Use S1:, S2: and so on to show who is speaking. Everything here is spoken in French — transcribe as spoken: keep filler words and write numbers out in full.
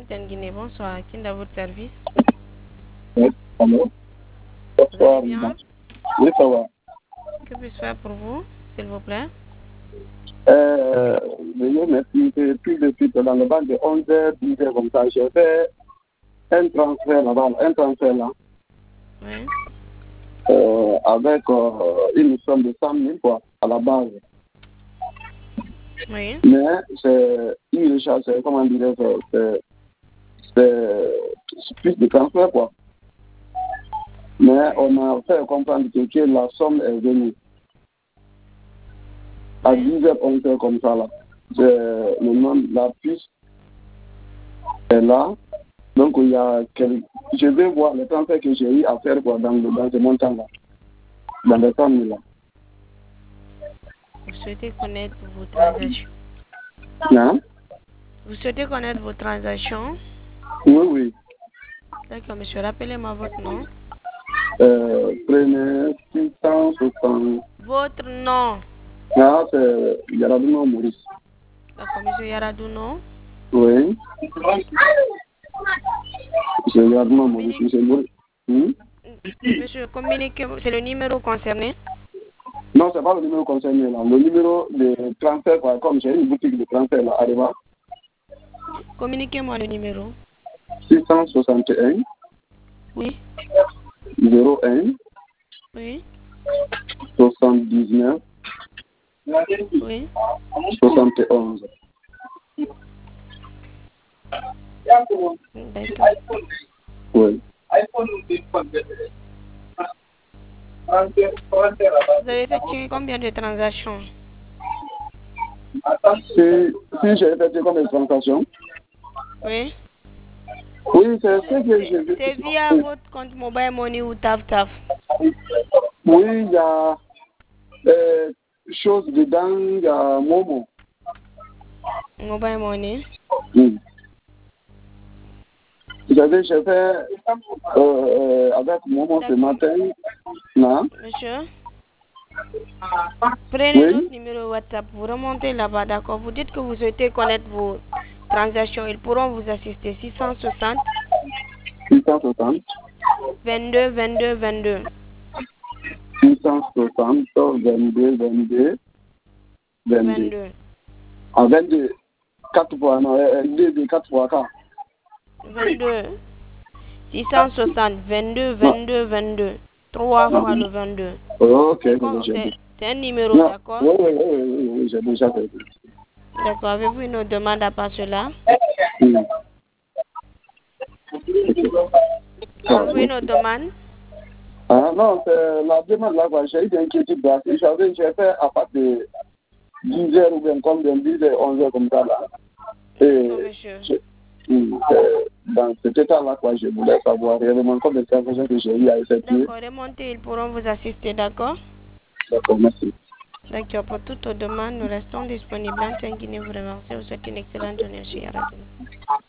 S1: Antenne Guinée, bonsoir. Qui est à votre service?
S2: Oui, allô?
S1: Vous allez bien?
S2: Oui, ça va.
S1: Que puis-je faire pour vous, s'il vous plaît?
S2: Euh, je merci. Depuis de suite dans le banc de onze heures, dix heures comme ça, j'ai fait un transfert là-bas, un transfert là,
S1: Oui.
S2: euh, avec euh, une somme de cent mille quoi, à la base.
S1: Oui.
S2: Mais c'est une recharge, c'est, comment dire, c'est, c'est, c'est plus de transfert quoi. Mais on a fait comprendre que, que la somme est venue. À
S1: Oui.
S2: dix heures, onze heures comme ça là. C'est le nom de la puce est là. Donc il y a quel... je vais voir le transfert que j'ai eu à faire quoi, dans, le, dans ce montant là. Dans les cent mille là.
S1: Vous souhaitez connaître vos transactions?
S2: Hein?
S1: Vous souhaitez connaître vos transactions?
S2: Oui, oui.
S1: D'accord, monsieur. Rappelez-moi votre nom.
S2: Euh, prenez six cent soixante.
S1: Votre nom.
S2: Ah, c'est Yaradouno Maurice.
S1: D'accord, monsieur Yaradouno.
S2: Oui. C'est Yaradouno Maurice, monsieur Maurice. Hmm?
S1: Monsieur, communiquez, c'est le numéro concerné?
S2: Non, c'est pas le numéro concerné là. Le numéro de transfert, quoi, comme j'ai une boutique de transfert là, Arriva.
S1: Communiquez-moi le numéro.
S2: six cent soixante et un.
S1: Oui.
S2: zéro un.
S1: Oui.
S2: soixante-dix-neuf.
S1: Oui.
S2: soixante et onze.
S1: D'accord.
S2: Oui.
S1: Vous avez effectué combien de transactions?
S2: Si, si j'ai effectué comme une transaction,
S1: Oui.
S2: oui, c'est ce que j'ai vu.
S1: C'est via votre compte Mobile Money ou Taf Taf?
S2: Oui, il y a euh, choses dedans, il y a Momo.
S1: Mobile Money.
S2: Oui. Vous savez, j'ai fait euh, euh, avec Momo ce matin. Non?
S1: Monsieur, prenez
S2: Oui.
S1: notre numéro WhatsApp, vous remontez là-bas, d'accord? Vous dites que vous souhaitez connaître vos transactions, ils pourront vous assister. six cent soixante.
S2: six cent soixante.
S1: vingt-deux, vingt-deux, vingt-deux.
S2: six cent soixante, vingt-deux, vingt-deux, vingt-deux.
S1: vingt-deux.
S2: Ah, vingt-deux. quatre fois, non, euh, deux, quatre fois, quatre.
S1: vingt-deux. six cent soixante, vingt-deux, vingt-deux, vingt-deux. trois fois le vingt-deux.
S2: Ok,
S1: C'est
S2: c'est
S1: com-
S2: j'ai
S1: c'est-
S2: dit.
S1: c'est un numéro,
S2: Non,
S1: d'accord?
S2: oui, oui, oui, oui, oui, j'ai déjà fait.
S1: D'accord. Avez-vous une autre demande à part cela?
S2: Oui.
S1: Avez-vous une autre demande?
S2: Ah non, c'est la demande là, quoi. J'ai eu des inquiétudes. J'avais, j'ai fait à partir de dix heures ou bien comme de dix heures, onze heures comme ça là. Et
S1: Non, monsieur.
S2: je- hum, euh, dans cet état-là, quoi, je voulais savoir réellement combien de transactions que j'ai eu à effectuer.
S1: D'accord. Remontez, ils pourront vous assister, d'accord?
S2: D'accord, merci.
S1: D'accord. Pour toutes vos demandes, nous restons disponibles. En Guinée, vous remercie. Vous souhaite une excellente journée, monsieur Yaradine.